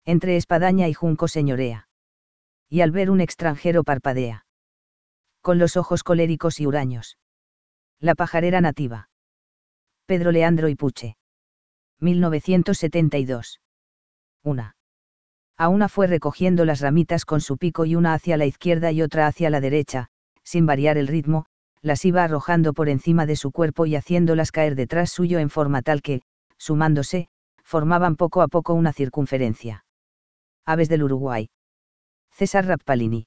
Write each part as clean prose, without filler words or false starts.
Entre espadaña y junco señorea. Y al ver un extranjero parpadea. Con los ojos coléricos y huraños. La pajarera nativa. Pedro Leandro y Puche. 1972. Una. A una fue recogiendo las ramitas con su pico y una hacia la izquierda y otra hacia la derecha, sin variar el ritmo, las iba arrojando por encima de su cuerpo y haciéndolas caer detrás suyo en forma tal que, sumándose, formaban poco a poco una circunferencia. Aves del Uruguay. César Rappalini.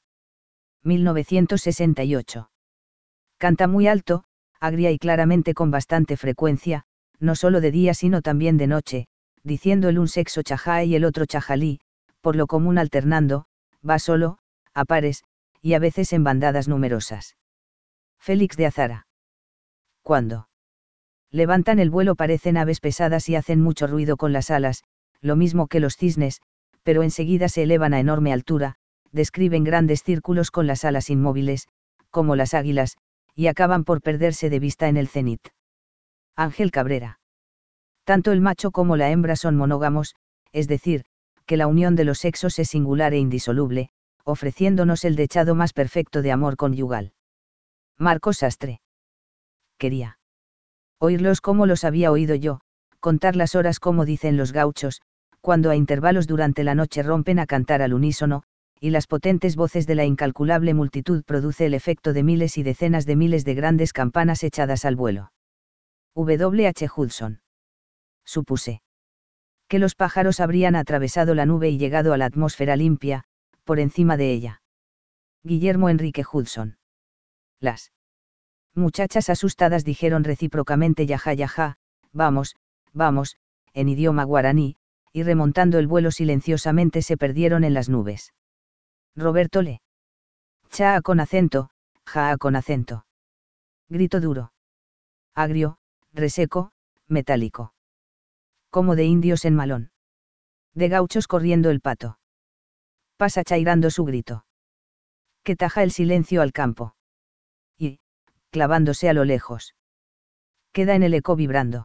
1968. Canta muy alto, agria y claramente con bastante frecuencia, no solo de día sino también de noche, diciendo el un sexo chajá y el otro chajalí, por lo común alternando, va solo, a pares, y a veces en bandadas numerosas. Félix de Azara. Cuando levantan el vuelo parecen aves pesadas y hacen mucho ruido con las alas, lo mismo que los cisnes, pero enseguida se elevan a enorme altura, describen grandes círculos con las alas inmóviles, como las águilas, y acaban por perderse de vista en el cenit. Ángel Cabrera. Tanto el macho como la hembra son monógamos, es decir, que la unión de los sexos es singular e indisoluble, ofreciéndonos el dechado más perfecto de amor conyugal. Marcos Sastre. Quería oírlos como los había oído yo, contar las horas como dicen los gauchos, cuando a intervalos durante la noche rompen a cantar al unísono, y las potentes voces de la incalculable multitud produce el efecto de miles y decenas de miles de grandes campanas echadas al vuelo. W. H. Hudson. Supuse que los pájaros habrían atravesado la nube y llegado a la atmósfera limpia, por encima de ella. Guillermo Enrique Hudson. Las muchachas asustadas dijeron recíprocamente yaja yaja, vamos, vamos, en idioma guaraní, y remontando el vuelo silenciosamente se perdieron en las nubes. Roberto Le. Chaa con acento, jaa con acento. Grito duro. Agrio, reseco, metálico. Como de indios en malón. De gauchos corriendo el pato. Pasa chairando su grito. Que taja el silencio al campo. Y, clavándose a lo lejos. Queda en el eco vibrando.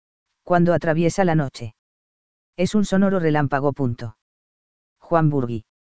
Cuando atraviesa la noche. Es un sonoro relámpago. Juan Burgui.